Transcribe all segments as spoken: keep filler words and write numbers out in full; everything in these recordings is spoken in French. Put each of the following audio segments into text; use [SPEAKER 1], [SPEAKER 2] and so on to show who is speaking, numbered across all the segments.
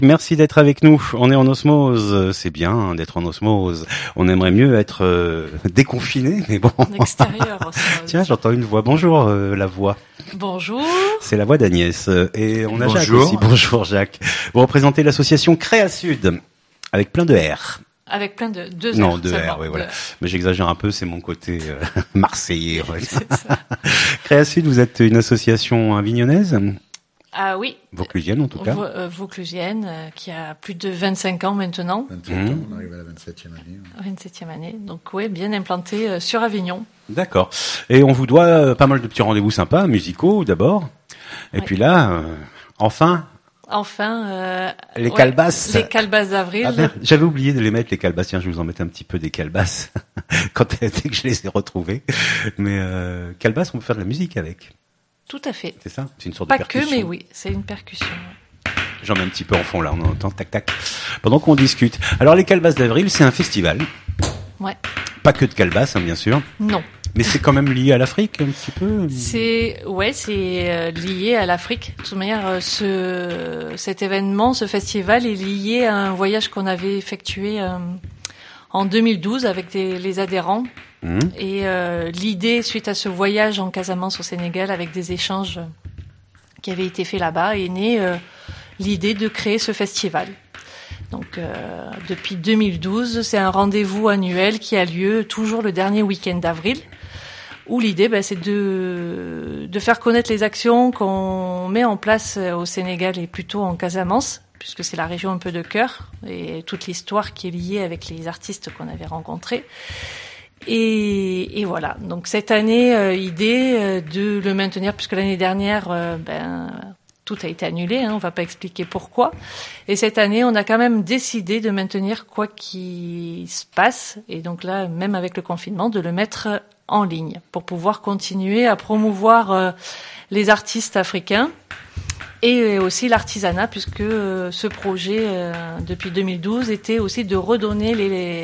[SPEAKER 1] Merci d'être avec nous. On est en osmose. C'est bien d'être en osmose. On aimerait mieux être euh, déconfiné, mais bon.
[SPEAKER 2] En extérieur.
[SPEAKER 1] Tiens, j'entends une voix. Bonjour, euh, la voix.
[SPEAKER 2] Bonjour.
[SPEAKER 1] C'est la voix d'Agnès. Et on a
[SPEAKER 3] Bonjour.
[SPEAKER 1] Jacques aussi. Bonjour, Jacques. Vous représentez l'association Créasud, avec plein de R.
[SPEAKER 2] Avec plein de deux
[SPEAKER 1] Non,
[SPEAKER 2] R,
[SPEAKER 1] deux
[SPEAKER 2] seulement.
[SPEAKER 1] R, oui, voilà.
[SPEAKER 2] De...
[SPEAKER 1] Mais j'exagère un peu, c'est mon côté euh, marseillais. Ouais.
[SPEAKER 2] C'est ça.
[SPEAKER 1] Créasud, vous êtes une association avignonnaise,
[SPEAKER 2] Ah oui.
[SPEAKER 1] vauclusienne en tout cas.
[SPEAKER 2] Vau- euh, Vauclusienne, euh, qui a plus de vingt-cinq ans maintenant.
[SPEAKER 3] vingt-sept
[SPEAKER 1] Mmh.
[SPEAKER 3] ans, on arrive à la vingt-septième année. ouais.
[SPEAKER 2] vingt-septième année. Donc oui, bien implanté euh, sur Avignon.
[SPEAKER 1] D'accord. Et on vous doit euh, pas mal de petits rendez-vous sympas, musicaux d'abord. Et
[SPEAKER 2] Ouais.
[SPEAKER 1] puis là, euh, enfin,
[SPEAKER 2] Enfin, euh,
[SPEAKER 1] les
[SPEAKER 2] ouais,
[SPEAKER 1] calebasses.
[SPEAKER 2] Les calebasses d'avril.
[SPEAKER 1] Ah ben, j'avais oublié de les mettre, les calebasses. Tiens, je vais vous en mettre un petit peu des calebasses quand dès que je les ai retrouvées. Mais euh, calebasses, on peut faire de la musique avec.
[SPEAKER 2] Tout à fait.
[SPEAKER 1] C'est ça? C'est une sorte
[SPEAKER 2] Pas
[SPEAKER 1] de
[SPEAKER 2] que,
[SPEAKER 1] percussion.
[SPEAKER 2] mais oui, c'est une percussion.
[SPEAKER 1] J'en mets un petit peu en fond là, on entend tac tac. Pendant qu'on discute. Alors les calebasses d'avril, c'est un festival.
[SPEAKER 2] Ouais.
[SPEAKER 1] Pas que de calebasses, hein, bien sûr.
[SPEAKER 2] Non.
[SPEAKER 1] Mais c'est quand même lié à l'Afrique, un petit peu.
[SPEAKER 2] C'est ouais, c'est euh, lié à l'Afrique. De toute manière, euh, ce cet événement, ce festival est lié à un voyage qu'on avait effectué euh, en deux mille douze avec des, les adhérents.
[SPEAKER 1] Mmh.
[SPEAKER 2] Et euh, l'idée, suite à ce voyage en Casamance au Sénégal, avec des échanges qui avaient été faits là-bas, est née euh, l'idée de créer ce festival. Donc, euh, depuis deux mille douze, c'est un rendez-vous annuel qui a lieu toujours le dernier week-end d'avril, où l'idée, ben, c'est de, de faire connaître les actions qu'on met en place au Sénégal et plutôt en Casamance, puisque c'est la région un peu de cœur, et toute l'histoire qui est liée avec les artistes qu'on avait rencontrés. Et, et voilà. Donc cette année, euh, idée euh, de le maintenir, puisque l'année dernière, euh, ben tout a été annulé. Hein, on va pas expliquer pourquoi. Et cette année, on a quand même décidé de maintenir quoi qu'il se passe. Et donc là, même avec le confinement, de le mettre en ligne pour pouvoir continuer à promouvoir euh, les artistes africains et aussi l'artisanat, puisque euh, ce projet euh, depuis deux mille douze était aussi de redonner les, les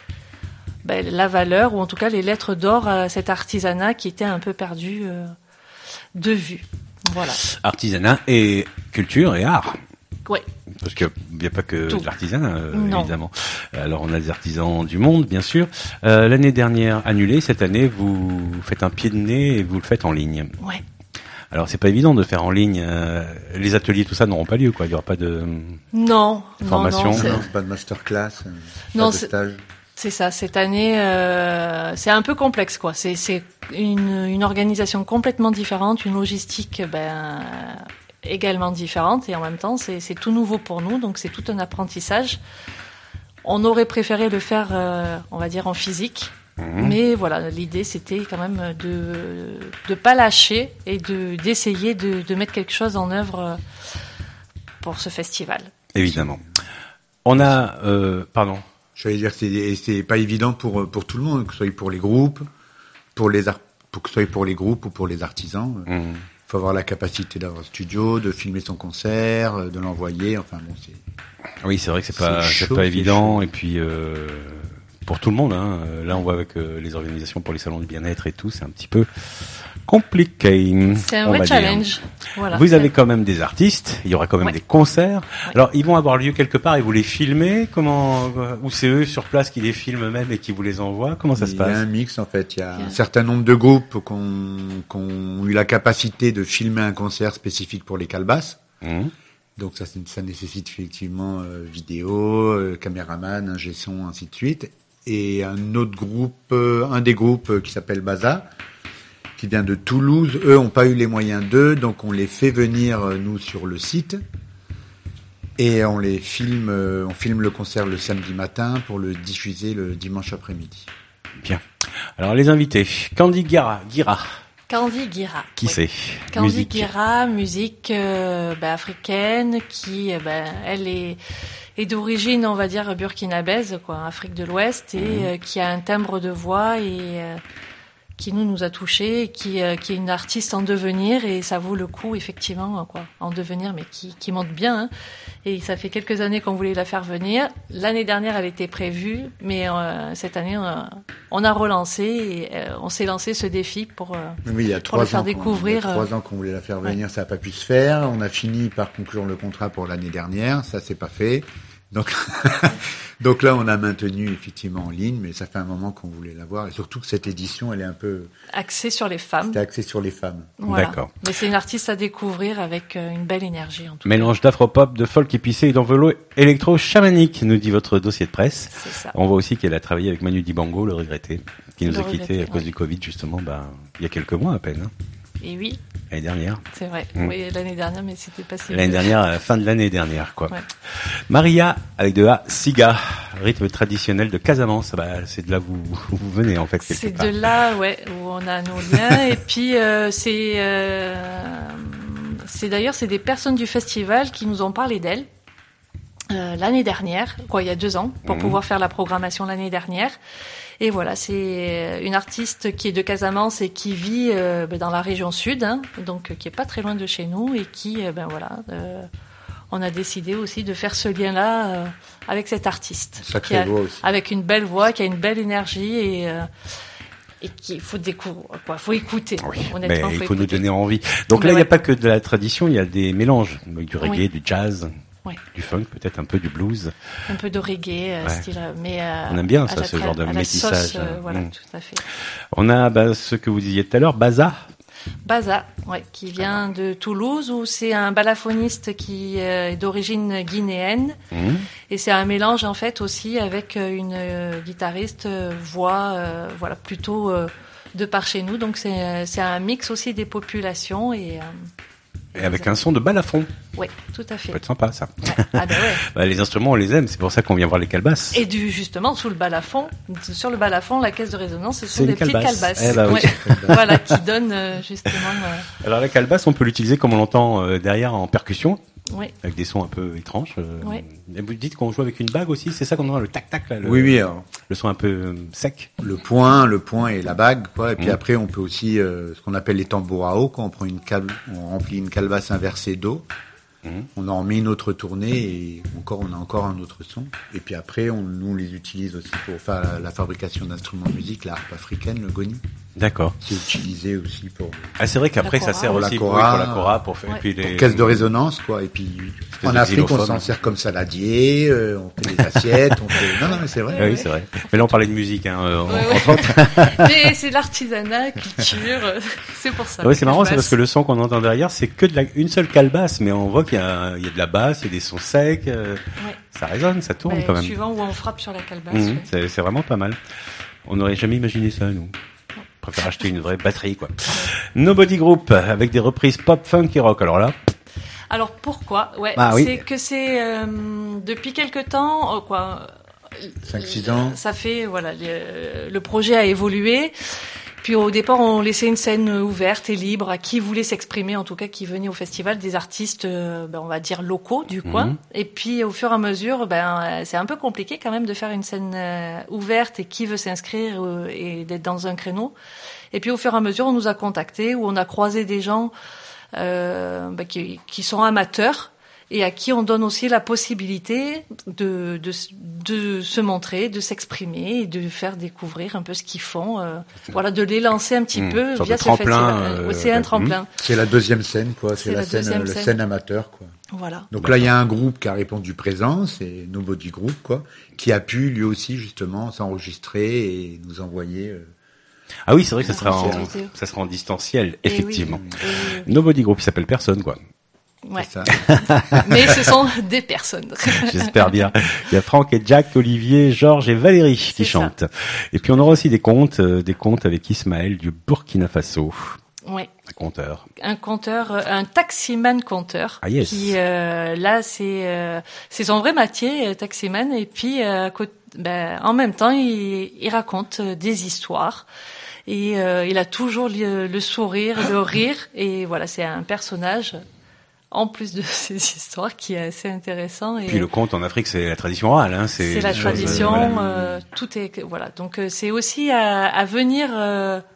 [SPEAKER 2] Ben, la valeur, ou en tout cas les lettres d'or à cet artisanat qui était un peu perdu euh, de vue. Voilà.
[SPEAKER 1] Artisanat et culture et art.
[SPEAKER 2] Ouais.
[SPEAKER 1] Parce qu'il n'y a pas que
[SPEAKER 2] Tout.
[SPEAKER 1] de l'artisanat, euh,
[SPEAKER 2] Non.
[SPEAKER 1] évidemment. Alors, on a des artisans du monde, bien sûr. Euh, l'année dernière, annulée. Cette année, vous faites un pied de nez et vous le faites en ligne.
[SPEAKER 2] Ouais.
[SPEAKER 1] Alors, c'est pas évident de faire en ligne. Euh, les ateliers, tout ça, n'auront pas lieu, quoi. Il y aura pas de...
[SPEAKER 2] Non.
[SPEAKER 1] Formation.
[SPEAKER 2] Non, non, c'est,
[SPEAKER 3] Non, pas de masterclass, euh,
[SPEAKER 2] Non,
[SPEAKER 3] pas de
[SPEAKER 2] c'est-
[SPEAKER 3] stage.
[SPEAKER 2] c'est ça. Cette année, euh, c'est un peu complexe, quoi. C'est, c'est une, une organisation complètement différente, une logistique, ben, également différente, et en même temps, c'est, c'est tout nouveau pour nous, donc c'est tout un apprentissage. On aurait préféré le faire, euh, on va dire, en physique.
[SPEAKER 1] Mmh.
[SPEAKER 2] Mais voilà, l'idée c'était quand même de de pas lâcher et de d'essayer de de mettre quelque chose en œuvre pour ce festival.
[SPEAKER 1] Évidemment. On a... Euh, pardon.
[SPEAKER 3] J'allais dire que c'est, c'est pas évident pour, pour tout le monde, que ce soit pour les groupes, pour les ar- pour que ce soit pour les groupes ou pour les artisans. Il
[SPEAKER 1] Mmh.
[SPEAKER 3] faut avoir la capacité d'avoir un studio, de filmer son concert, de l'envoyer. Enfin bon, c'est.
[SPEAKER 1] Oui, c'est vrai que c'est pas,
[SPEAKER 3] C'est
[SPEAKER 1] c'est
[SPEAKER 3] chaud,
[SPEAKER 1] pas
[SPEAKER 3] c'est
[SPEAKER 1] évident.
[SPEAKER 3] chaud.
[SPEAKER 1] Et puis, euh, pour tout le monde, hein. Là, on voit avec euh, les organisations pour les salons du bien-être et tout, c'est un petit peu compliqué.
[SPEAKER 2] C'est un
[SPEAKER 1] on
[SPEAKER 2] vrai
[SPEAKER 1] va dire.
[SPEAKER 2] challenge. Voilà.
[SPEAKER 1] Vous
[SPEAKER 2] C'est-
[SPEAKER 1] avez quand même des artistes, il y aura quand même
[SPEAKER 2] Ouais.
[SPEAKER 1] des concerts.
[SPEAKER 2] Ouais.
[SPEAKER 1] Alors, ils vont avoir lieu quelque part et vous les filmez. Comment, ou c'est eux sur place qui les filment eux-mêmes et qui vous les envoient? Comment ça se
[SPEAKER 3] Il y a
[SPEAKER 1] passe?
[SPEAKER 3] un mix en fait. Il y a
[SPEAKER 2] Il y a-
[SPEAKER 3] un certain nombre de groupes qu'on, qu'on eu la capacité de filmer un concert spécifique pour les calebasses.
[SPEAKER 1] Mmh.
[SPEAKER 3] Donc ça, c'est- ça nécessite effectivement euh, vidéo, euh, caméraman, ingé son, ainsi de suite. Et un autre groupe, euh, un des groupes euh, qui s'appelle Baza, qui vient de Toulouse, eux ont pas eu les moyens d'eux, donc on les fait venir euh, nous sur le site et on les filme, euh, on filme le concert le samedi matin pour le diffuser le dimanche après-midi.
[SPEAKER 1] Bien. Alors, les invités. Candy Guira, Guira.
[SPEAKER 2] Candy Guira.
[SPEAKER 1] Qui
[SPEAKER 2] Oui.
[SPEAKER 1] c'est?
[SPEAKER 2] Candy
[SPEAKER 1] Musique.
[SPEAKER 2] Guira, musique euh, bah, africaine, qui, euh, bah, elle est, est d'origine, on va dire, burkinabèse, quoi, Afrique de l'Ouest, et
[SPEAKER 1] Mhm.
[SPEAKER 2] euh, qui a un timbre de voix et euh, qui nous nous a touchés, qui euh, qui est une artiste en devenir et ça vaut le coup effectivement quoi, en devenir mais qui qui monte bien. Hein. Et ça fait quelques années qu'on voulait la faire venir. L'année dernière, elle était prévue, mais euh, cette année, on a, on a relancé et euh, on s'est lancé ce défi pour, euh,
[SPEAKER 3] oui, il y a
[SPEAKER 2] pour le faire
[SPEAKER 3] ans
[SPEAKER 2] découvrir.
[SPEAKER 3] Il y a trois ans qu'on voulait la faire venir, ouais. Ça n'a pas pu se faire. On a fini par conclure le contrat pour l'année dernière, ça s'est pas fait. Donc, donc là, on a maintenu effectivement en ligne, mais ça fait un moment qu'on voulait la voir. Et surtout que cette édition, elle est un peu
[SPEAKER 2] axée sur les femmes.
[SPEAKER 3] C'était axé sur les femmes.
[SPEAKER 2] Voilà.
[SPEAKER 1] D'accord.
[SPEAKER 2] Mais c'est une artiste à découvrir avec une belle énergie. En tout
[SPEAKER 1] Mélange d'afropop, de folk épicé et d'envelo électro-chamanique, nous dit votre dossier de presse.
[SPEAKER 2] C'est ça.
[SPEAKER 1] On voit aussi qu'elle a travaillé avec Manu Dibango, le regretté, qui nous
[SPEAKER 2] le
[SPEAKER 1] a quittés à cause
[SPEAKER 2] ouais.
[SPEAKER 1] du Covid, justement, bah, il y a quelques mois à peine. Hein.
[SPEAKER 2] Et oui.
[SPEAKER 1] L'année dernière.
[SPEAKER 2] C'est vrai.
[SPEAKER 1] Mmh.
[SPEAKER 2] Oui, l'année dernière, mais c'était pas si
[SPEAKER 1] L'année
[SPEAKER 2] vieux.
[SPEAKER 1] dernière, à la fin de l'année dernière, quoi.
[SPEAKER 2] Ouais.
[SPEAKER 1] Maria, avec de A, Siga, rythme traditionnel de Casamance. Bah, c'est de là où vous, vous venez, en fait, quelque
[SPEAKER 2] C'est
[SPEAKER 1] part.
[SPEAKER 2] de là, ouais, où on a nos liens. Et puis, euh, c'est, euh, c'est d'ailleurs, c'est des personnes du festival qui nous ont parlé d'elle. Euh, l'année dernière, quoi, il y a deux ans, pour mmh. pouvoir faire la programmation l'année dernière. Et voilà, c'est une artiste qui est de Casamance et qui vit euh, ben, dans la région sud, hein, donc euh, qui est pas très loin de chez nous et qui, euh, ben voilà, euh, on a décidé aussi de faire ce lien-là euh, avec cette artiste,
[SPEAKER 3] Sacrée
[SPEAKER 2] qui a,
[SPEAKER 3] voix aussi.
[SPEAKER 2] avec une belle voix, qui a une belle énergie et euh, et qu'il faut découvrir, quoi, faut écouter.
[SPEAKER 1] Oui,
[SPEAKER 2] honnêtement,
[SPEAKER 1] mais
[SPEAKER 2] faut
[SPEAKER 1] il faut
[SPEAKER 2] écouter.
[SPEAKER 1] nous donner envie. Donc
[SPEAKER 2] mais
[SPEAKER 1] là, il
[SPEAKER 2] ouais.
[SPEAKER 1] n'y a pas que de la tradition, il y a des mélanges, avec du reggae,
[SPEAKER 2] Oui.
[SPEAKER 1] du jazz.
[SPEAKER 2] Ouais.
[SPEAKER 1] Du funk, peut-être un peu du blues.
[SPEAKER 2] Un peu de reggae, euh,
[SPEAKER 1] Ouais.
[SPEAKER 2] style, mais euh,
[SPEAKER 1] On aime bien
[SPEAKER 2] à
[SPEAKER 1] ça,
[SPEAKER 2] la
[SPEAKER 1] ce
[SPEAKER 2] tra-
[SPEAKER 1] genre de
[SPEAKER 2] à la
[SPEAKER 1] métissage.
[SPEAKER 2] sauce, euh, voilà,
[SPEAKER 1] Mm.
[SPEAKER 2] tout à fait.
[SPEAKER 1] On a bah, ce que vous disiez tout à l'heure, Baza.
[SPEAKER 2] Baza, ouais, qui vient de Toulouse, où c'est un balafoniste qui euh, est d'origine guinéenne,
[SPEAKER 1] Mmh.
[SPEAKER 2] et c'est un mélange en fait aussi avec euh, une euh, guitariste euh, voix, euh, voilà, plutôt euh, de par chez nous. Donc c'est euh, c'est un mix aussi des populations et. Euh,
[SPEAKER 1] Et avec un son de balafon.
[SPEAKER 2] Ouais, tout à
[SPEAKER 1] Ça
[SPEAKER 2] fait.
[SPEAKER 1] peut être sympa, ça.
[SPEAKER 2] Ouais. Ah ben ouais.
[SPEAKER 1] Bah, les instruments, on les aime, c'est pour ça qu'on vient voir les calebasses.
[SPEAKER 2] Et du justement sous le balafon, sur le balafon, la caisse de résonance, ce
[SPEAKER 1] C'est
[SPEAKER 2] sont
[SPEAKER 1] une
[SPEAKER 2] des petites
[SPEAKER 1] calebasse.
[SPEAKER 2] calebasses.
[SPEAKER 1] Eh bah oui.
[SPEAKER 2] Ouais. Voilà, qui donnent euh, justement. Euh,
[SPEAKER 1] Alors la calebasse, on peut l'utiliser comme on l'entend euh, derrière en percussion,
[SPEAKER 2] ouais.
[SPEAKER 1] avec des sons un peu étranges. Euh,
[SPEAKER 2] Ouais.
[SPEAKER 1] et vous dites qu'on joue avec une bague aussi, c'est ça qu'on entend, le tac-tac, là, le,
[SPEAKER 3] Oui, oui. Alors,
[SPEAKER 1] le son un peu euh, sec.
[SPEAKER 3] le point, le point et la bague, quoi. Et puis
[SPEAKER 1] Mmh.
[SPEAKER 3] après, on peut aussi euh, ce qu'on appelle les tambours à eau, quand on prend une cal- on remplit une calebasse inversée d'eau.
[SPEAKER 1] Mmh.
[SPEAKER 3] On en met une autre tournée et encore on a encore un autre son. Et puis après, on, nous on les utilise aussi pour faire la, la fabrication d'instruments de musique, la harpe africaine, le goni.
[SPEAKER 1] D'accord.
[SPEAKER 3] C'est utilisé aussi pour,
[SPEAKER 1] Ah, c'est vrai qu'après,
[SPEAKER 2] La
[SPEAKER 1] ça
[SPEAKER 2] cora.
[SPEAKER 1] sert
[SPEAKER 3] Pour la
[SPEAKER 1] aussi
[SPEAKER 3] cora.
[SPEAKER 1] pour, oui, pour la cora, pour faire,
[SPEAKER 2] Ouais.
[SPEAKER 1] et puis les...
[SPEAKER 3] pour caisse de résonance, quoi. Et puis
[SPEAKER 1] Espèce
[SPEAKER 3] en
[SPEAKER 1] de
[SPEAKER 3] Afrique, on
[SPEAKER 1] xylophone.
[SPEAKER 3] s'en sert comme saladier, euh, on fait des assiettes, on fait. Non, non, mais c'est vrai.
[SPEAKER 1] Ah oui, c'est vrai. Mais là, on parlait de musique, hein, euh,
[SPEAKER 2] Ouais,
[SPEAKER 1] entre
[SPEAKER 2] ouais.
[SPEAKER 1] autres.
[SPEAKER 2] Mais c'est l'artisanat, culture, euh, c'est pour ça.
[SPEAKER 1] Ouais, c'est marrant, c'est
[SPEAKER 2] Calebasse.
[SPEAKER 1] parce que le son qu'on entend derrière, c'est que de la, une seule calebasse, mais on voit qu'il y a, il y a de la basse, il y a des sons secs, euh,
[SPEAKER 2] Ouais.
[SPEAKER 1] ça résonne, ça tourne
[SPEAKER 2] Ouais,
[SPEAKER 1] quand même.
[SPEAKER 2] Suivant où on frappe sur la calebasse.
[SPEAKER 1] Mmh,
[SPEAKER 2] ouais.
[SPEAKER 1] c'est, c'est vraiment pas mal. On n'aurait jamais imaginé ça, nous. On préfère acheter une vraie batterie, quoi. Nobody Group, avec des reprises pop, funk et rock. Alors là,
[SPEAKER 2] Alors pourquoi Ouais,
[SPEAKER 1] Ah, oui.
[SPEAKER 2] c'est que c'est euh, depuis quelque temps, euh, quoi.
[SPEAKER 3] cinq six ans.
[SPEAKER 2] Ça fait voilà, le, le projet a évolué. Puis au départ, on laissait une scène ouverte et libre à qui voulait s'exprimer, en tout cas qui venait au festival, des artistes, euh, ben, on va dire locaux du coin.
[SPEAKER 1] Mhm.
[SPEAKER 2] Et puis au fur et à mesure, ben euh, c'est un peu compliqué quand même de faire une scène euh, ouverte et qui veut s'inscrire euh, et d'être dans un créneau. Et puis au fur et à mesure, on nous a contactés ou on a croisé des gens euh, ben, qui, qui sont amateurs et à qui on donne aussi la possibilité de, de, de se montrer, de s'exprimer et de faire découvrir un peu ce qu'ils font. Euh, voilà, de les lancer un petit
[SPEAKER 1] Mmh,
[SPEAKER 2] peu
[SPEAKER 1] sorte
[SPEAKER 2] via
[SPEAKER 1] de
[SPEAKER 2] ce
[SPEAKER 1] tremplin,
[SPEAKER 2] festival.
[SPEAKER 1] euh,
[SPEAKER 2] Ouais, c'est un
[SPEAKER 1] ouais.
[SPEAKER 2] tremplin.
[SPEAKER 3] C'est la deuxième scène, quoi. C'est,
[SPEAKER 2] C'est
[SPEAKER 3] la,
[SPEAKER 2] la
[SPEAKER 3] scène,
[SPEAKER 2] deuxième
[SPEAKER 3] le
[SPEAKER 2] scène.
[SPEAKER 3] scène amateur, quoi.
[SPEAKER 2] Voilà.
[SPEAKER 3] Donc là, il y a un groupe qui a répondu présent, c'est Nobody Group, quoi, qui a pu lui aussi justement s'enregistrer et nous envoyer. Euh...
[SPEAKER 1] ah oui, c'est vrai que ça
[SPEAKER 2] Ah,
[SPEAKER 1] sera en,
[SPEAKER 2] c'est vidéo.
[SPEAKER 1] ça sera en distanciel,
[SPEAKER 2] Et oui,
[SPEAKER 1] effectivement.
[SPEAKER 2] oui, oui, oui.
[SPEAKER 1] Nobody Group, il s'appelle personne, quoi.
[SPEAKER 2] Ouais.
[SPEAKER 3] C'est ça.
[SPEAKER 2] Mais ce sont des personnes.
[SPEAKER 1] J'espère bien. Il y a Franck et Jack, Olivier, Georges et Valérie qui
[SPEAKER 2] C'est ça.
[SPEAKER 1] chantent. Et puis on aura aussi des contes, euh, des contes avec Ismaël du Burkina Faso.
[SPEAKER 2] Ouais.
[SPEAKER 1] Un conteur.
[SPEAKER 2] Un compteur, euh, un taximan compteur.
[SPEAKER 1] Ah, yes.
[SPEAKER 2] Qui euh, là c'est euh, c'est son vrai métier, euh, taximan. Et puis euh, à côté, ben, en même temps il, il raconte euh, des histoires. Et euh, il a toujours le, le sourire, le rire. Et voilà, c'est un personnage en plus de ces histoires qui est assez intéressant. Et
[SPEAKER 1] Puis le conte en Afrique, c'est la tradition orale, hein. C'est,
[SPEAKER 2] c'est la
[SPEAKER 1] des choses,
[SPEAKER 2] tradition,
[SPEAKER 1] euh, voilà.
[SPEAKER 2] euh, tout est voilà. Donc euh, c'est aussi à, à venir euh,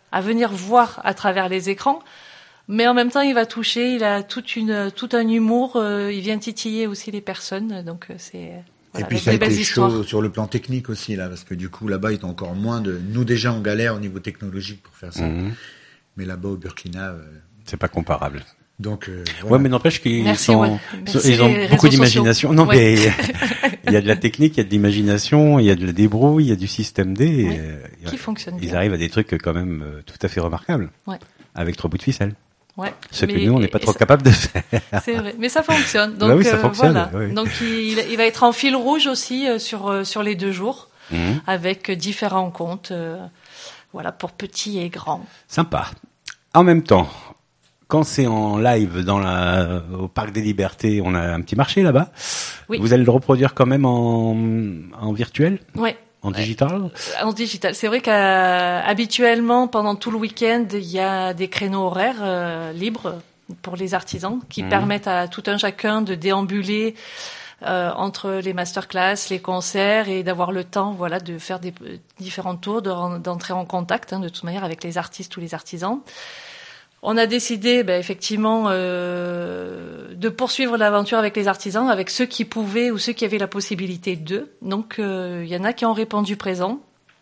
[SPEAKER 2] à venir voir à travers les écrans. Mais en même temps, il va toucher, il a toute une, tout un humour, euh, il vient titiller aussi les personnes, donc euh, c'est... Voilà,
[SPEAKER 3] et puis ça a été chaud sur le plan technique aussi, là, parce que du coup, là-bas, ils ont encore moins de... Nous, déjà, on galère au niveau technologique pour faire ça. Mmh. Mais là-bas, au Burkina... Euh...
[SPEAKER 1] C'est pas comparable.
[SPEAKER 3] Donc, euh,
[SPEAKER 1] voilà. Ouais, mais n'empêche qu'ils Merci, sont, ouais. Merci ils ont beaucoup d'imagination. Non, ouais. mais il y a de la technique, il y a de l'imagination, il y a de la débrouille, il y a du système D.
[SPEAKER 2] Oui.
[SPEAKER 1] Et,
[SPEAKER 2] qui
[SPEAKER 1] euh,
[SPEAKER 2] fonctionne
[SPEAKER 1] Ils
[SPEAKER 2] bien.
[SPEAKER 1] arrivent à des trucs quand même euh, tout à fait remarquables.
[SPEAKER 2] Ouais.
[SPEAKER 1] Avec trois bouts de ficelle.
[SPEAKER 2] Ouais.
[SPEAKER 1] Ce
[SPEAKER 2] mais,
[SPEAKER 1] que nous, on n'est pas trop
[SPEAKER 2] ça,
[SPEAKER 1] capables de faire.
[SPEAKER 2] C'est vrai, mais ça fonctionne. Donc,
[SPEAKER 1] bah oui, ça
[SPEAKER 2] euh,
[SPEAKER 1] fonctionne.
[SPEAKER 2] Voilà.
[SPEAKER 1] Oui.
[SPEAKER 2] Donc, il, il va être en fil rouge aussi euh, sur euh, sur les deux jours, mmh. avec différents comptes, euh, voilà, pour petits et grands.
[SPEAKER 1] Sympa. En même temps, quand c'est en live dans la au Parc des Libertés, on a un petit marché là-bas. Oui. Vous allez le reproduire quand même en en virtuel ?
[SPEAKER 2] Oui.
[SPEAKER 1] En digital ?
[SPEAKER 2] En digital. C'est vrai qu'habituellement, pendant tout le week-end, il y a des créneaux horaires euh, libres pour les artisans qui mmh. permettent à tout un chacun de déambuler euh, entre les masterclass, les concerts et d'avoir le temps, voilà, de faire des différents tours, de, d'entrer en contact, hein, de toute manière, avec les artistes ou les artisans. On a décidé, ben, effectivement, euh, de poursuivre l'aventure avec les artisans, avec ceux qui pouvaient ou ceux qui avaient la possibilité d'eux. Donc, il euh, y en a qui ont répondu présent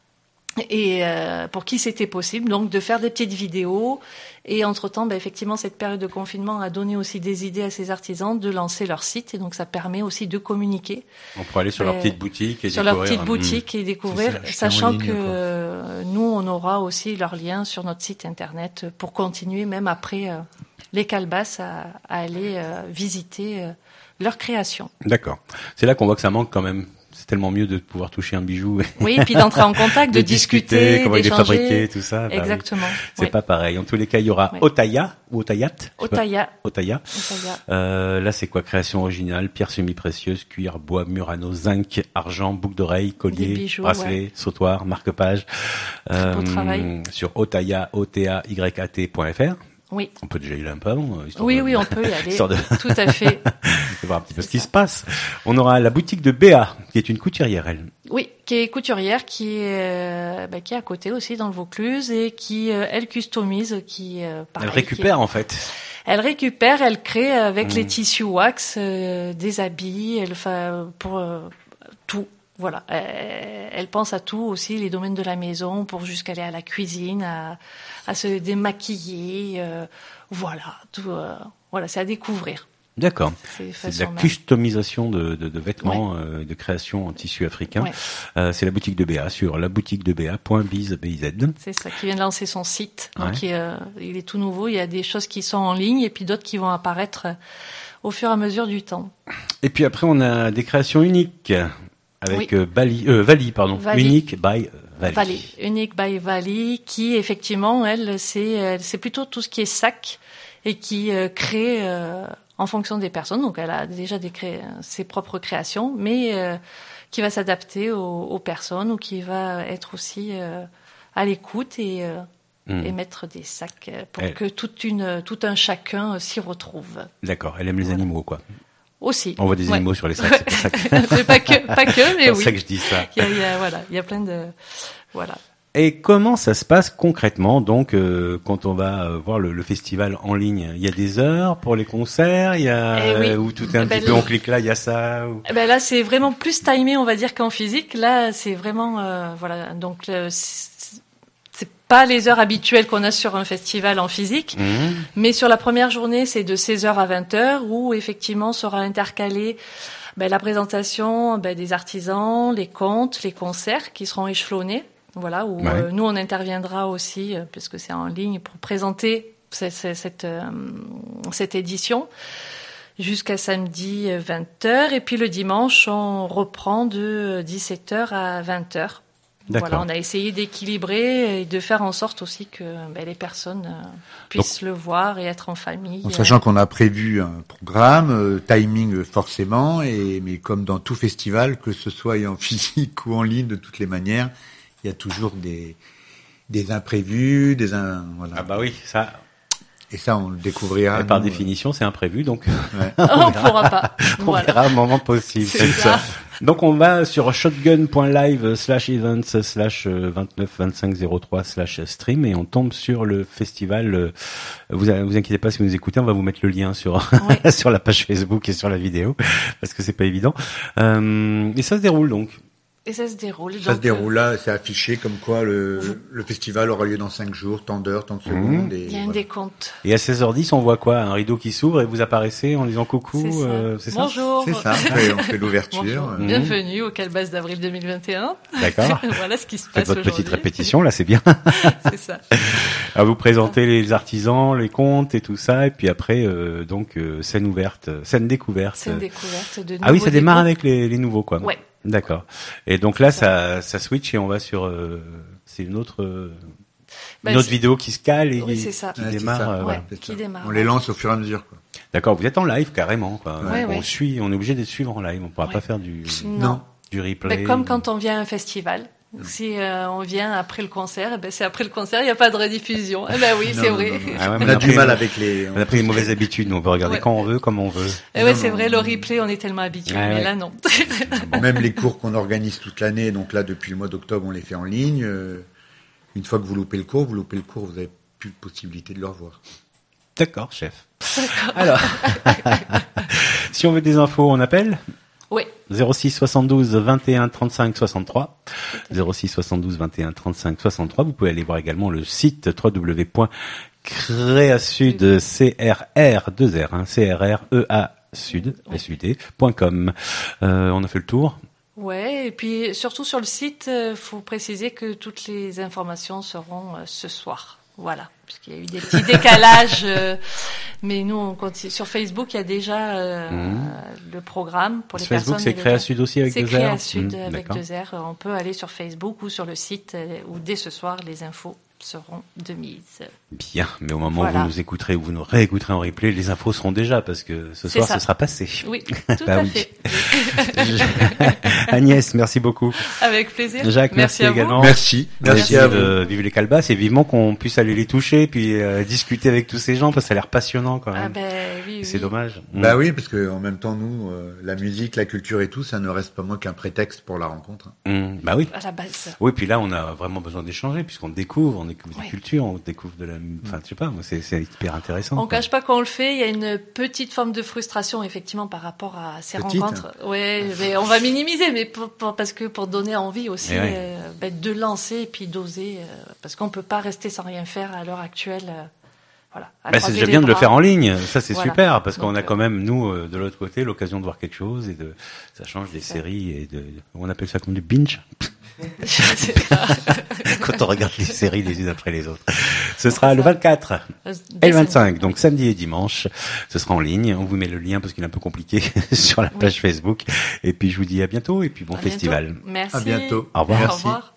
[SPEAKER 2] et euh, pour qui c'était possible, donc de faire des petites vidéos. Et entre-temps, ben, effectivement, cette période de confinement a donné aussi des idées à ces artisans de lancer leur site. Et donc, ça permet aussi de communiquer.
[SPEAKER 1] On pourrait aller sur euh, leur petite boutique et
[SPEAKER 2] sur
[SPEAKER 1] découvrir.
[SPEAKER 2] Sur leur petite boutique mmh. et découvrir, ça, sachant ligne, que euh, nous, on aura aussi leurs liens sur notre site internet pour continuer, même après euh, les calebasses, à, à aller euh, visiter euh, leur création.
[SPEAKER 1] D'accord. C'est là qu'on voit que ça manque quand même. C'est tellement mieux de pouvoir toucher un bijou.
[SPEAKER 2] Oui, et puis d'entrer en contact, de, de discuter, discuter,
[SPEAKER 1] comment il est fabriqué, tout ça.
[SPEAKER 2] Exactement.
[SPEAKER 1] Bah oui. C'est
[SPEAKER 2] oui.
[SPEAKER 1] pas pareil. En tous les cas, il y aura oui. Otaya ou Otayat.
[SPEAKER 2] Otaya.
[SPEAKER 1] Otaya.
[SPEAKER 2] Otaya.
[SPEAKER 1] Euh, là, c'est quoi? Création originale, pierres semi-précieuses, cuir, bois, murano, zinc, argent, boucle d'oreille, collier,
[SPEAKER 2] bijoux,
[SPEAKER 1] bracelet,
[SPEAKER 2] ouais.
[SPEAKER 1] sautoir, marque-page.
[SPEAKER 2] Euh, beau travail.
[SPEAKER 1] Sur Otaya, O T A Y A T point F R.
[SPEAKER 2] Oui.
[SPEAKER 1] On peut déjà y aller un peu avant.
[SPEAKER 2] Oui,
[SPEAKER 1] de...
[SPEAKER 2] oui, on peut y aller.
[SPEAKER 1] de...
[SPEAKER 2] Tout à fait.
[SPEAKER 1] de voir un petit peu ce qui se passe. On aura la boutique de Béa, qui est une couturière, elle.
[SPEAKER 2] Oui, qui est couturière, qui est, euh, bah, qui est à côté aussi dans le Vaucluse et qui, euh, elle, customise, qui, euh, pareil,
[SPEAKER 1] elle récupère
[SPEAKER 2] qui est...
[SPEAKER 1] en fait.
[SPEAKER 2] Elle récupère, elle crée avec mmh. les tissus wax euh, des habits, elle fait pour euh, tout. Voilà, elle, elle pense à tout aussi, les domaines de la maison, pour jusqu'aller à la cuisine, à, à se démaquiller, euh, voilà, tout, euh, voilà, c'est à découvrir.
[SPEAKER 1] D'accord. C'est, c'est de la même. customisation de, de, de vêtements, ouais. euh, de création en tissu africain. Ouais. Euh, c'est la boutique de Béa sur la boutique de Béa point biz.
[SPEAKER 2] C'est ça, qui vient de lancer son site. Donc ouais. il, euh, il est tout nouveau. Il y a des choses qui sont en ligne et puis d'autres qui vont apparaître au fur et à mesure du temps.
[SPEAKER 1] Et puis après, on a des créations uniques. Avec oui. euh, Bali, euh, Vali, pardon,
[SPEAKER 2] Vali.
[SPEAKER 1] Unique by Vali.
[SPEAKER 2] Vali. Unique by Vali, qui effectivement, elle, c'est, c'est plutôt tout ce qui est sac et qui euh, crée euh, en fonction des personnes. Donc, elle a déjà des cré... ses propres créations, mais euh, qui va s'adapter aux, aux personnes ou qui va être aussi euh, à l'écoute et, euh, mmh. et mettre des sacs pour elle... que toute une, tout un chacun s'y retrouve.
[SPEAKER 1] D'accord. Elle aime les voilà. animaux, quoi.
[SPEAKER 2] Aussi.
[SPEAKER 1] On voit des
[SPEAKER 2] ouais.
[SPEAKER 1] animaux sur les sacs. C'est pour ça que...
[SPEAKER 2] mais pas que, pas que, mais
[SPEAKER 1] c'est
[SPEAKER 2] oui.
[SPEAKER 1] C'est ça que je dis ça.
[SPEAKER 2] Il y a, il y a, voilà, il y a plein de, voilà.
[SPEAKER 1] Et comment ça se passe concrètement, donc, euh, quand on va euh, voir le, le festival en ligne? Il y a des heures pour les concerts, il y a,
[SPEAKER 2] eh oui.
[SPEAKER 1] euh, où tout est un
[SPEAKER 2] ben
[SPEAKER 1] petit peu, on clique là, il y a ça. Ou...
[SPEAKER 2] Ben là, c'est vraiment plus timé, on va dire, qu'en physique. Là, c'est vraiment, euh, voilà, donc, euh, c'est, c'est pas les heures habituelles qu'on a sur un festival en physique, mmh. mais sur la première journée, c'est de seize heures à vingt heures, où effectivement sera intercalé ben, la présentation ben, des artisans, les contes, les concerts qui seront échelonnés, voilà, où ouais. euh, nous on interviendra aussi, euh, puisque c'est en ligne, pour présenter cette, cette, euh, cette édition jusqu'à samedi vingt heures, et puis le dimanche on reprend de dix-sept heures à vingt heures.
[SPEAKER 1] D'accord.
[SPEAKER 2] Voilà, on a essayé d'équilibrer et de faire en sorte aussi que ben, les personnes euh, puissent donc, le voir et être en famille.
[SPEAKER 3] En sachant euh... qu'on a prévu un programme, euh, timing forcément, et mais comme dans tout festival, que ce soit en physique ou en ligne, de toutes les manières, il y a toujours des des imprévus, des un, voilà.
[SPEAKER 1] Ah bah oui, ça.
[SPEAKER 3] Et ça, on le découvrira.
[SPEAKER 1] Et par
[SPEAKER 3] nous,
[SPEAKER 1] définition, c'est imprévu, donc
[SPEAKER 3] ouais.
[SPEAKER 2] on pourra pas.
[SPEAKER 1] on
[SPEAKER 2] Voilà.
[SPEAKER 1] verra au moment possible.
[SPEAKER 2] C'est ça.
[SPEAKER 1] Donc on va sur shotgun.live slash events slash vingt-neuf vingt-cinq zéro trois slash stream et on tombe sur le festival. Vous vous inquiétez pas si vous nous écoutez, on va vous mettre le lien sur
[SPEAKER 2] Oui.
[SPEAKER 1] sur la page Facebook et sur la vidéo parce que c'est pas évident. Euh, et ça se déroule donc.
[SPEAKER 2] Et ça se déroule.
[SPEAKER 3] Ça
[SPEAKER 2] donc,
[SPEAKER 3] se déroule là, c'est affiché comme quoi le, le festival aura lieu dans cinq jours, tant d'heures, tant de secondes. Et
[SPEAKER 2] Il y a un
[SPEAKER 3] voilà.
[SPEAKER 2] décompte.
[SPEAKER 1] Et à seize heures dix, on voit quoi? Un rideau qui s'ouvre et vous apparaissez en disant coucou.
[SPEAKER 2] C'est ça.
[SPEAKER 1] Euh, c'est ça.
[SPEAKER 2] Bonjour.
[SPEAKER 3] C'est ça, on fait, on fait l'ouverture.
[SPEAKER 2] Bonjour.
[SPEAKER 3] euh,
[SPEAKER 1] Mhm.
[SPEAKER 2] Bienvenue au Calbas d'avril deux mille vingt et un.
[SPEAKER 1] D'accord.
[SPEAKER 2] Voilà ce qui se
[SPEAKER 1] Faites
[SPEAKER 2] passe
[SPEAKER 1] votre
[SPEAKER 2] aujourd'hui.
[SPEAKER 1] petite répétition là, c'est bien.
[SPEAKER 2] C'est ça.
[SPEAKER 1] À vous présenter les artisans, les contes et tout ça, et puis après euh, donc euh, scène ouverte, scène découverte.
[SPEAKER 2] C'est une découverte de
[SPEAKER 1] Ah oui,
[SPEAKER 2] nouveaux
[SPEAKER 1] ça démarre
[SPEAKER 2] dépôts.
[SPEAKER 1] avec les, les nouveaux quoi.
[SPEAKER 2] Ouais.
[SPEAKER 1] D'accord. Et donc là, ça, ça switch et on va sur. Euh, c'est une autre, euh,
[SPEAKER 2] Bah,
[SPEAKER 1] une autre
[SPEAKER 2] c'est-
[SPEAKER 1] vidéo qui se cale et
[SPEAKER 2] Oui,
[SPEAKER 1] qui,
[SPEAKER 2] c'est ça.
[SPEAKER 1] qui
[SPEAKER 3] Ouais, c'est
[SPEAKER 1] démarre.
[SPEAKER 3] ça.
[SPEAKER 1] euh,
[SPEAKER 2] Ouais.
[SPEAKER 1] voilà.
[SPEAKER 3] c'est
[SPEAKER 2] qui
[SPEAKER 3] ça.
[SPEAKER 2] démarre,
[SPEAKER 3] On
[SPEAKER 2] ouais.
[SPEAKER 3] les lance au fur et à mesure. Quoi.
[SPEAKER 1] D'accord. Vous êtes en live carrément. Quoi.
[SPEAKER 2] Ouais,
[SPEAKER 1] on
[SPEAKER 2] ouais.
[SPEAKER 1] suit, on est obligé d'être suivre en live. On pourra
[SPEAKER 2] Ouais.
[SPEAKER 1] pas faire du
[SPEAKER 2] Non.
[SPEAKER 1] du replay.
[SPEAKER 2] Ben, comme quand on vient à un festival. Si euh, on vient après le concert, eh ben c'est après le concert, il n'y a pas de rediffusion. Eh ben oui,
[SPEAKER 3] Non,
[SPEAKER 2] c'est
[SPEAKER 3] non,
[SPEAKER 2] vrai.
[SPEAKER 3] non, non.
[SPEAKER 1] Ah ouais,
[SPEAKER 3] On
[SPEAKER 1] mais
[SPEAKER 3] a
[SPEAKER 1] après,
[SPEAKER 3] du mal
[SPEAKER 1] euh,
[SPEAKER 3] avec les.
[SPEAKER 1] On a pris des mauvaises habitudes. Nous, on peut regarder
[SPEAKER 2] Ouais.
[SPEAKER 1] quand on veut, comme on veut.
[SPEAKER 2] Eh ouais,
[SPEAKER 3] Non,
[SPEAKER 2] c'est
[SPEAKER 3] non,
[SPEAKER 2] vrai, le
[SPEAKER 3] non.
[SPEAKER 2] replay, on est tellement habitué,
[SPEAKER 1] Ouais,
[SPEAKER 2] mais
[SPEAKER 1] ouais.
[SPEAKER 2] là non.
[SPEAKER 3] Même les cours qu'on organise toute l'année, donc là depuis le mois d'octobre, on les fait en ligne. euh, Une fois que vous loupez le cours, vous loupez le cours, vous n'avez plus de possibilité de le revoir.
[SPEAKER 1] D'accord, chef. Alors, si on veut des infos, on appelle
[SPEAKER 2] Oui,
[SPEAKER 1] zéro six soixante-douze vingt et un trente-cinq soixante-trois. zéro six soixante-douze vingt et un trente-cinq soixante-trois. Vous pouvez aller voir également le site w w w point créasud, C R R deux R, hein, C R R E A Sud, S U D, point com. Euh, on a fait le tour.
[SPEAKER 2] ouais, et puis surtout sur le site, il faut préciser que toutes les informations seront euh, ce soir. Voilà, puisqu'il y a eu des petits décalages, euh, mais nous on continue. Sur Facebook, il y a déjà euh,
[SPEAKER 1] Mhm.
[SPEAKER 2] le programme pour les
[SPEAKER 1] Sur Facebook,
[SPEAKER 2] personnes.
[SPEAKER 1] c'est
[SPEAKER 2] de-
[SPEAKER 1] Créasud aussi avec
[SPEAKER 2] C'est
[SPEAKER 1] deux R.
[SPEAKER 2] Créasud
[SPEAKER 1] Mmh,
[SPEAKER 2] avec
[SPEAKER 1] d'accord.
[SPEAKER 2] deux R. On peut aller sur Facebook ou sur le site euh, où dès ce soir les infos seront de mise.
[SPEAKER 1] Bien, mais au moment où
[SPEAKER 2] Voilà.
[SPEAKER 1] vous nous écouterez ou vous nous réécouterez en replay, les infos seront déjà parce que ce
[SPEAKER 2] C'est
[SPEAKER 1] soir
[SPEAKER 2] ça.
[SPEAKER 1] ce sera passé.
[SPEAKER 2] Oui, tout
[SPEAKER 1] Bah
[SPEAKER 2] à
[SPEAKER 1] oui.
[SPEAKER 2] fait.
[SPEAKER 1] Agnès, merci beaucoup.
[SPEAKER 2] Avec plaisir.
[SPEAKER 1] Jacques, merci,
[SPEAKER 2] à vous.
[SPEAKER 1] également.
[SPEAKER 3] Merci, merci
[SPEAKER 1] Vive,
[SPEAKER 3] à vous.
[SPEAKER 1] euh, vive les Calbas et vivement qu'on puisse aller les toucher puis euh, discuter avec tous ces gens parce que ça a l'air passionnant quand
[SPEAKER 2] Ah
[SPEAKER 1] même.
[SPEAKER 2] ben oui,
[SPEAKER 1] C'est
[SPEAKER 2] oui.
[SPEAKER 1] dommage.
[SPEAKER 3] Bah oui, parce que en même temps, nous, euh, la musique, la culture et tout, ça ne reste pas moins qu'un prétexte pour la rencontre.
[SPEAKER 1] Mmh, bah oui.
[SPEAKER 2] À la base.
[SPEAKER 1] Oui, puis là, on a vraiment besoin d'échanger puisqu'on découvre, on découvre
[SPEAKER 2] Ouais.
[SPEAKER 1] des cultures, on découvre de la, enfin, je sais pas, moi, c'est, c'est hyper intéressant.
[SPEAKER 2] On
[SPEAKER 1] quoi.
[SPEAKER 2] cache pas qu'on le fait. Il y a une petite forme de frustration effectivement par rapport à ces
[SPEAKER 3] Petite.
[SPEAKER 2] rencontres. Ouais, mais on va minimiser, mais pour, pour- parce que pour donner envie aussi
[SPEAKER 1] Eh ouais.
[SPEAKER 2] euh, ben, de lancer et puis d'oser, euh, parce qu'on peut pas rester sans rien faire à l'heure actuelle. euh, voilà. à
[SPEAKER 1] Bah, c'est
[SPEAKER 2] croiser
[SPEAKER 1] déjà
[SPEAKER 2] les
[SPEAKER 1] bien de le
[SPEAKER 2] bras.
[SPEAKER 1] faire en ligne. Ça, c'est
[SPEAKER 2] Voilà.
[SPEAKER 1] super parce qu'on
[SPEAKER 2] Donc,
[SPEAKER 1] a
[SPEAKER 2] euh,
[SPEAKER 1] quand même, nous, euh, de l'autre côté, l'occasion de voir quelque chose et de, ça change des
[SPEAKER 2] ça.
[SPEAKER 1] séries et de, on appelle ça comme du binge.
[SPEAKER 2] C'est ça.
[SPEAKER 1] Quand on regarde les séries les unes après les autres. Ce sera le
[SPEAKER 2] ça.
[SPEAKER 1] vingt-quatre et
[SPEAKER 2] Dès
[SPEAKER 1] le vingt-cinq,
[SPEAKER 2] samedi.
[SPEAKER 1] donc samedi et dimanche. Ce sera en ligne. On vous met le lien parce qu'il est un peu compliqué sur la page Facebook. Et puis je vous dis à bientôt et puis bon
[SPEAKER 2] À bientôt.
[SPEAKER 1] festival.
[SPEAKER 2] Merci.
[SPEAKER 3] À bientôt.
[SPEAKER 1] Au revoir.
[SPEAKER 2] Au
[SPEAKER 3] Merci.
[SPEAKER 2] revoir.